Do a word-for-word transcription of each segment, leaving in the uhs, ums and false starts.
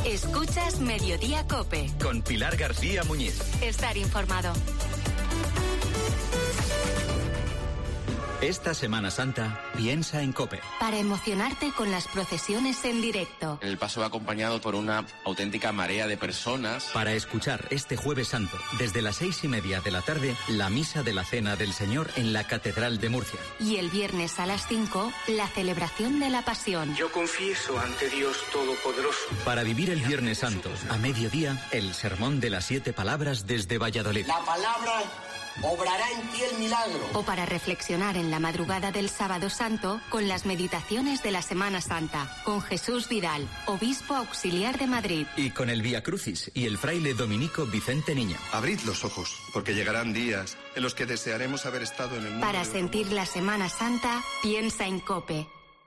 Escuchas Mediodía COPE. Con Pilar García Muñiz. Estar informado. Esta Semana Santa, piensa en COPE. Para emocionarte con las procesiones en directo. El paso va acompañado por una auténtica marea de personas. Para escuchar este Jueves Santo, desde las seis y media de la tarde, la Misa de la Cena del Señor en la Catedral de Murcia. Y el viernes a las cinco, la celebración de la Pasión. Yo confieso ante Dios Todopoderoso. Para vivir el Viernes Santo, a mediodía, el Sermón de las Siete Palabras desde Valladolid. La palabra obrará en ti el milagro. O para reflexionar en la madrugada del Sábado Santo con las meditaciones de la Semana Santa, con Jesús Vidal, obispo auxiliar de Madrid. Y con el Vía Crucis y el fraile dominico Vicente Niño. Abrid los ojos, porque llegarán días en los que desearemos haber estado en el mundo. Para sentir la Semana Santa, piensa en COPE.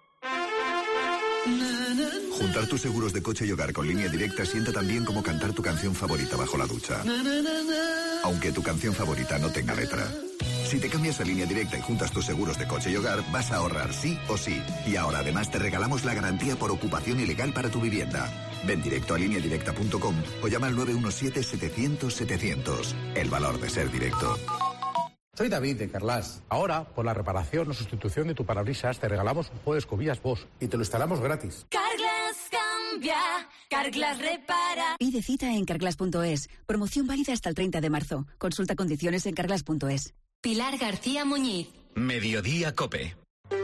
Juntar tus seguros de coche y hogar con Línea Directa sienta tan bien como cantar tu canción favorita bajo la ducha. Aunque tu canción favorita no tenga letra. Si te cambias a Línea Directa y juntas tus seguros de coche y hogar, vas a ahorrar sí o sí. Y ahora además te regalamos la garantía por ocupación ilegal para tu vivienda. Ven directo a línea directa punto com o llama al nueve uno siete, setecientos, setecientos. El valor de ser directo. Soy David de Carlas. Ahora, por la reparación o sustitución de tu parabrisas, te regalamos un juego de escobillas Bosch y te lo instalamos gratis. Carglass cambia, Carglass repara. Pide cita en carglass punto es. Promoción válida hasta el treinta de marzo. Consulta condiciones en carglass punto es. Pilar García Muñiz. Mediodía COPE.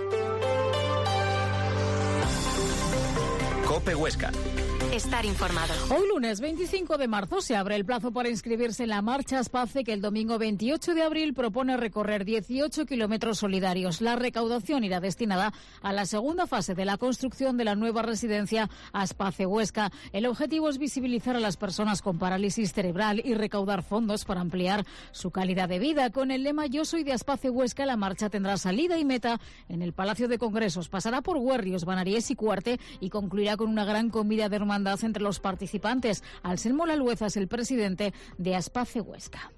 COPE Huesca. Estar informado. Hoy lunes veinticinco de marzo se abre el plazo para inscribirse en la Marcha Aspace, que el domingo veintiocho de abril propone recorrer dieciocho kilómetros solidarios. La recaudación irá destinada a la segunda fase de la construcción de la nueva residencia Aspace Huesca. El objetivo es visibilizar a las personas con parálisis cerebral y recaudar fondos para ampliar su calidad de vida. Con el lema Yo soy de Aspace Huesca, la marcha tendrá salida y meta en el Palacio de Congresos. Pasará por Huerrios, Banariés y Cuarte y concluirá con una gran comida de hermandad entre los participantes. Anselmo Lalueza es el presidente de Aspace Huesca.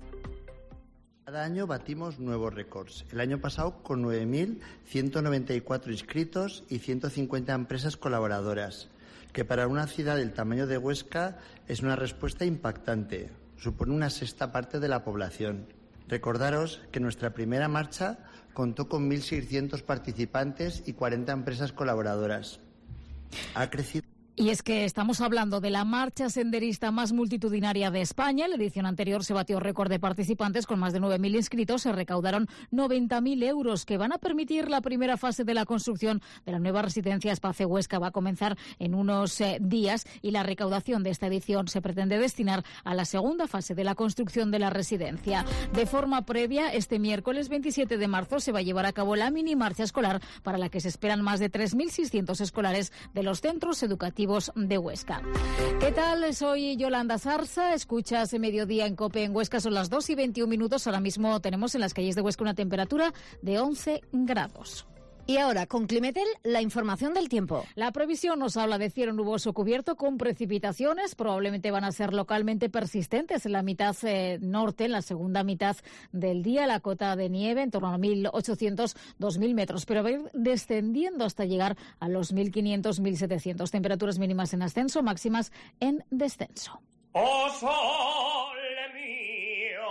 Cada año batimos nuevos récords. El año pasado con nueve mil ciento noventa y cuatro inscritos y ciento cincuenta empresas colaboradoras, que para una ciudad del tamaño de Huesca es una respuesta impactante. Supone una sexta parte de la población. Recordaros que nuestra primera marcha contó con mil seiscientos participantes y cuarenta empresas colaboradoras. Ha crecido. Y es que estamos hablando de la marcha senderista más multitudinaria de España. En la edición anterior se batió récord de participantes con más de nueve mil inscritos. Se recaudaron noventa mil euros que van a permitir la primera fase de la construcción de la nueva residencia Aspace Huesca. Va a comenzar en unos eh, días y la recaudación de esta edición se pretende destinar a la segunda fase de la construcción de la residencia. De forma previa, este miércoles veintisiete de marzo se va a llevar a cabo la mini marcha escolar para la que se esperan más de tres mil seiscientos escolares de los centros educativos de Huesca. ¿Qué tal? Soy Yolanda Sarsa, escuchas Mediodía en COPE en Huesca, son las dos y veintiún minutos, ahora mismo tenemos en las calles de Huesca una temperatura de once grados. Y ahora, con Climetel, la información del tiempo. La previsión nos habla de cielo nuboso cubierto con precipitaciones. Probablemente van a ser localmente persistentes en la mitad eh, norte, en la segunda mitad del día. La cota de nieve en torno a mil ochocientos, dos mil metros, pero va a ir descendiendo hasta llegar a los mil quinientos, mil setecientos. Temperaturas mínimas en ascenso, máximas en descenso. Oh, sole mío,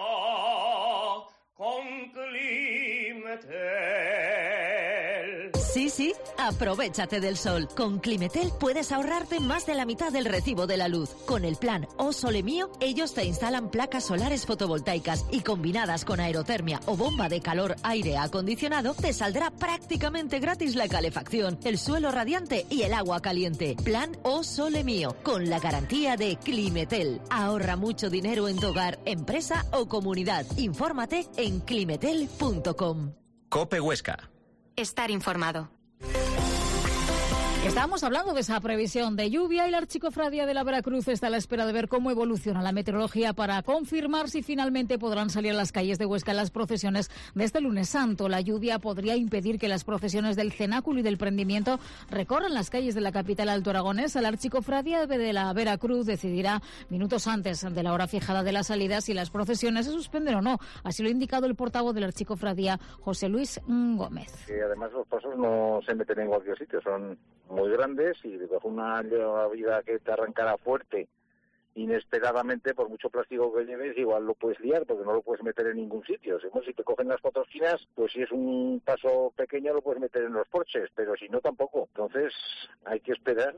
con Climetel. Sí, sí, aprovéchate del sol. Con Climetel puedes ahorrarte más de la mitad del recibo de la luz. Con el plan O Sole Mío, ellos te instalan placas solares fotovoltaicas y combinadas con aerotermia o bomba de calor aire acondicionado, te saldrá prácticamente gratis la calefacción, el suelo radiante y el agua caliente. Plan O Sole Mío, con la garantía de Climetel. Ahorra mucho dinero en tu hogar, empresa o comunidad. Infórmate en climetel punto com. COPE Huesca. Estar informado. Estamos hablando de esa previsión de lluvia y la Archicofradía de la Veracruz está a la espera de ver cómo evoluciona la meteorología para confirmar si finalmente podrán salir a las calles de Huesca en las procesiones de este lunes santo. La lluvia podría impedir que las procesiones del cenáculo y del prendimiento recorran las calles de la capital altoaragonesa. La Archicofradía de la Veracruz decidirá minutos antes de la hora fijada de las salidas si las procesiones se suspenden o no. Así lo ha indicado el portavoz de la Archicofradía, José Luis Gómez. Que además los pasos no se meten en cualquier sitio, son muy grandes y con una vida que te arrancará fuerte, inesperadamente, por mucho plástico que lleves, igual lo puedes liar porque no lo puedes meter en ningún sitio. Si te cogen las cuatro esquinas, pues si es un paso pequeño lo puedes meter en los porches, pero si no, tampoco. Entonces hay que esperar.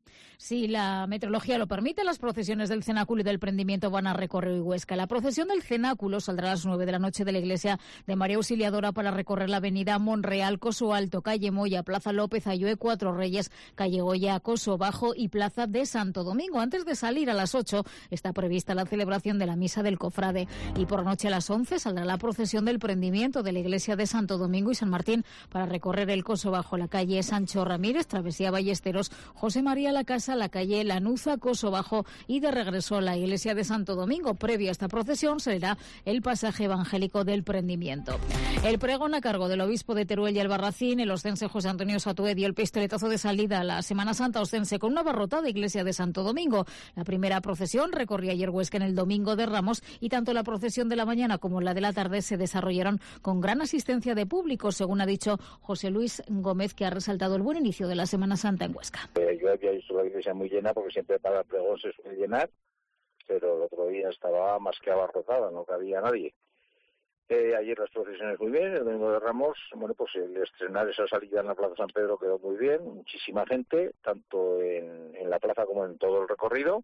Si la meteorología lo permite, las procesiones del Cenáculo y del Prendimiento van a recorrer Huesca. La procesión del Cenáculo saldrá a las nueve de la noche de la iglesia de María Auxiliadora para recorrer la avenida Monreal, Coso Alto, calle Moya, Plaza López, Ayue, Cuatro Reyes, calle Goya, Coso Bajo y Plaza de Santo Domingo. Antes de salir a las ocho está prevista la celebración de la Misa del Cofrade. Y por la noche a las once saldrá la procesión del Prendimiento de la iglesia de Santo Domingo y San Martín para recorrer el Coso Bajo, la calle Sancho Ramírez, Travesía Ballesteros, José María La Casa, la calle Lanuza, Coso Bajo y de regreso a la iglesia de Santo Domingo. Previo a esta procesión será el pasaje evangélico del Prendimiento. El pregón a cargo del obispo de Teruel y Albarracín, el ostense José Antonio Satué, dio el pistoletazo de salida a la Semana Santa ostense con una abarrotada iglesia de Santo Domingo. La primera procesión recorría ayer Huesca en el Domingo de Ramos y tanto la procesión de la mañana como la de la tarde se desarrollaron con gran asistencia de público, según ha dicho José Luis Gómez, que ha resaltado el buen inicio de la Semana Santa en Huesca. Eh, yo había visto la iglesia muy llena porque siempre para el pregón se suele llenar, pero el otro día estaba más que abarrotada, no cabía nadie. Eh, ayer las procesiones muy bien, el Domingo de Ramos, bueno, pues el estrenar esa salida en la Plaza San Pedro quedó muy bien, muchísima gente, tanto en, en la plaza como en todo el recorrido,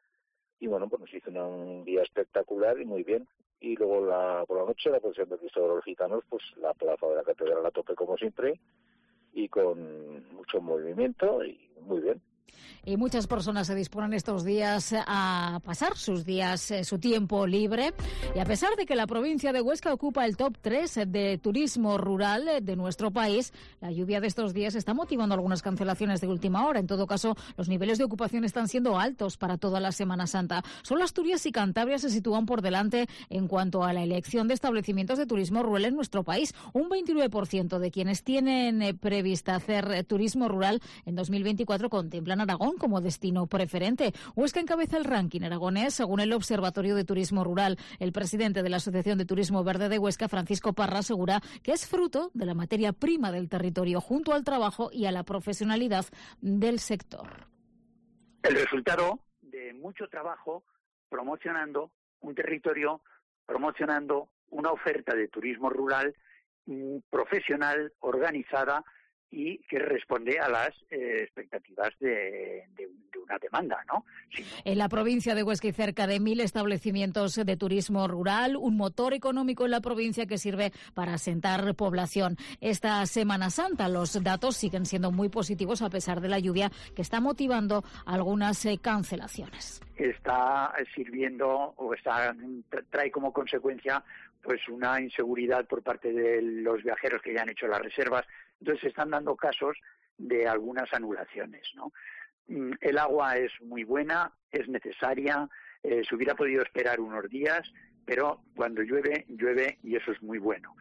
y bueno, pues nos hizo una, un día espectacular y muy bien. Y luego la, por la noche la procesión de Cristo de los Gitanos, pues la plaza de la Catedral a tope como siempre, y con mucho movimiento y muy bien. Y muchas personas se disponen estos días a pasar sus días, eh, su tiempo libre. Y a pesar de que la provincia de Huesca ocupa el top tres de turismo rural de nuestro país, la lluvia de estos días está motivando algunas cancelaciones de última hora. En todo caso, los niveles de ocupación están siendo altos para toda la Semana Santa. Solo Asturias y Cantabria se sitúan por delante en cuanto a la elección de establecimientos de turismo rural en nuestro país. Un veintinueve por ciento de quienes tienen eh, prevista hacer eh, turismo rural en dos mil veinticuatro contemplan Aragón como destino preferente. Huesca encabeza el ranking aragonés según el Observatorio de Turismo Rural. El presidente de la Asociación de Turismo Verde de Huesca, Francisco Parra, asegura que es fruto de la materia prima del territorio junto al trabajo y a la profesionalidad del sector. El resultado de mucho trabajo promocionando un territorio, promocionando una oferta de turismo rural profesional, organizada, y que responde a las eh, expectativas de, de, de una demanda, ¿no? Si no... En la provincia de Huesca hay cerca de mil establecimientos de turismo rural, un motor económico en la provincia que sirve para asentar población. Esta Semana Santa los datos siguen siendo muy positivos a pesar de la lluvia que está motivando algunas eh, cancelaciones. Está sirviendo o está trae como consecuencia pues una inseguridad por parte de los viajeros que ya han hecho las reservas. Entonces se están dando casos de algunas anulaciones, ¿no? El agua es muy buena, es necesaria, eh, se hubiera podido esperar unos días, pero cuando llueve, llueve y eso es muy bueno.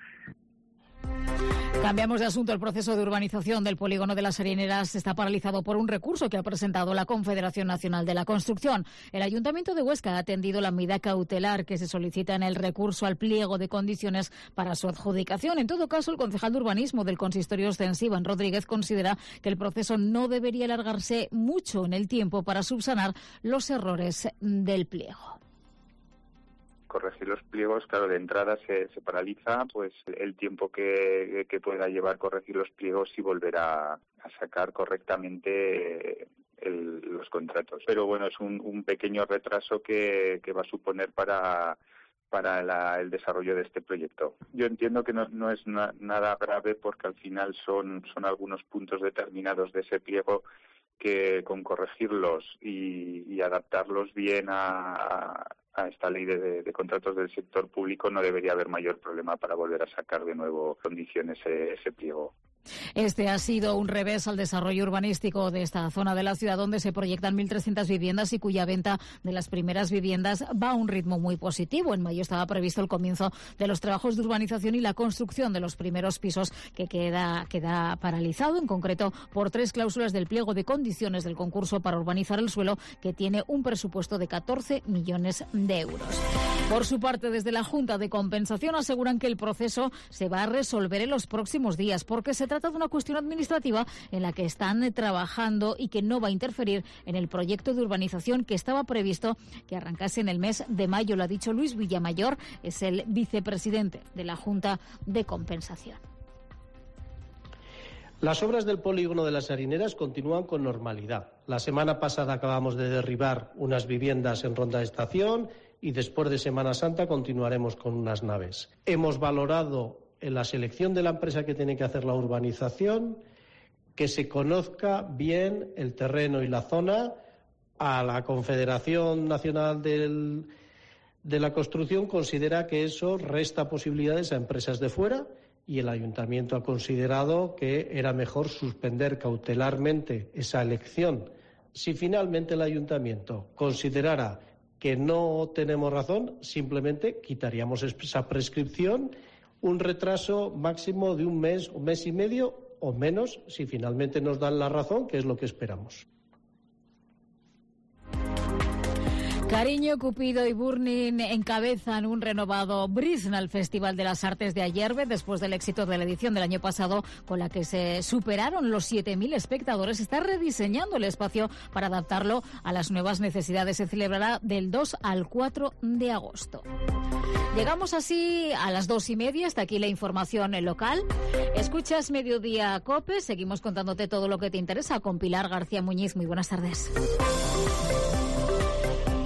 Cambiamos de asunto. El proceso de urbanización del polígono de las Harineras está paralizado por un recurso que ha presentado la Confederación Nacional de la Construcción. El Ayuntamiento de Huesca ha atendido la medida cautelar que se solicita en el recurso al pliego de condiciones para su adjudicación. En todo caso, el concejal de urbanismo del consistorio ostense, Iván Rodríguez, considera que el proceso no debería alargarse mucho en el tiempo para subsanar los errores del pliego. Corregir los pliegos, claro, de entrada se, se paraliza pues el tiempo que, que pueda llevar corregir los pliegos y volver a, a sacar correctamente el, los contratos. Pero bueno, es un, un pequeño retraso que, que va a suponer para para la, el desarrollo de este proyecto. Yo entiendo que no, no es na, nada grave porque al final son, son algunos puntos determinados de ese pliego que con corregirlos y, y adaptarlos bien a, a a esta ley de, de, de contratos del sector público no debería haber mayor problema para volver a sacar de nuevo condiciones ese, ese pliego. Este ha sido un revés al desarrollo urbanístico de esta zona de la ciudad donde se proyectan mil trescientas viviendas y cuya venta de las primeras viviendas va a un ritmo muy positivo. En mayo estaba previsto el comienzo de los trabajos de urbanización y la construcción de los primeros pisos que queda, queda paralizado, en concreto por tres cláusulas del pliego de condiciones del concurso para urbanizar el suelo que tiene un presupuesto de catorce millones de euros. Por su parte, desde la Junta de Compensación aseguran que el proceso se va a resolver en los próximos días, porque se trata de una cuestión administrativa en la que están trabajando y que no va a interferir en el proyecto de urbanización que estaba previsto que arrancase en el mes de mayo. Lo ha dicho Luis Villamayor, es el vicepresidente de la Junta de Compensación. Las obras del polígono de las Harineras continúan con normalidad. La semana pasada acabamos de derribar unas viviendas en Ronda de Estación y después de Semana Santa continuaremos con unas naves. Hemos valorado en la selección de la empresa que tiene que hacer la urbanización que se conozca bien el terreno y la zona. A la Confederación Nacional del, de la Construcción considera que eso resta posibilidades a empresas de fuera y el Ayuntamiento ha considerado que era mejor suspender cautelarmente esa elección. Si finalmente el Ayuntamiento considerara que no tenemos razón, simplemente quitaríamos esa prescripción, un retraso máximo de un mes, un mes y medio o menos, si finalmente nos dan la razón, que es lo que esperamos. Cariño, Cupido y Burning encabezan un renovado Brisnal Festival de las Artes de Ayerbe después del éxito de la edición del año pasado con la que se superaron los siete mil espectadores. Está rediseñando el espacio para adaptarlo a las nuevas necesidades. Se celebrará del dos al cuatro de agosto. Llegamos así a las dos y media. Hasta aquí la información local. Escuchas Mediodía COPE. Seguimos contándote todo lo que te interesa con Pilar García Muñiz. Muy buenas tardes.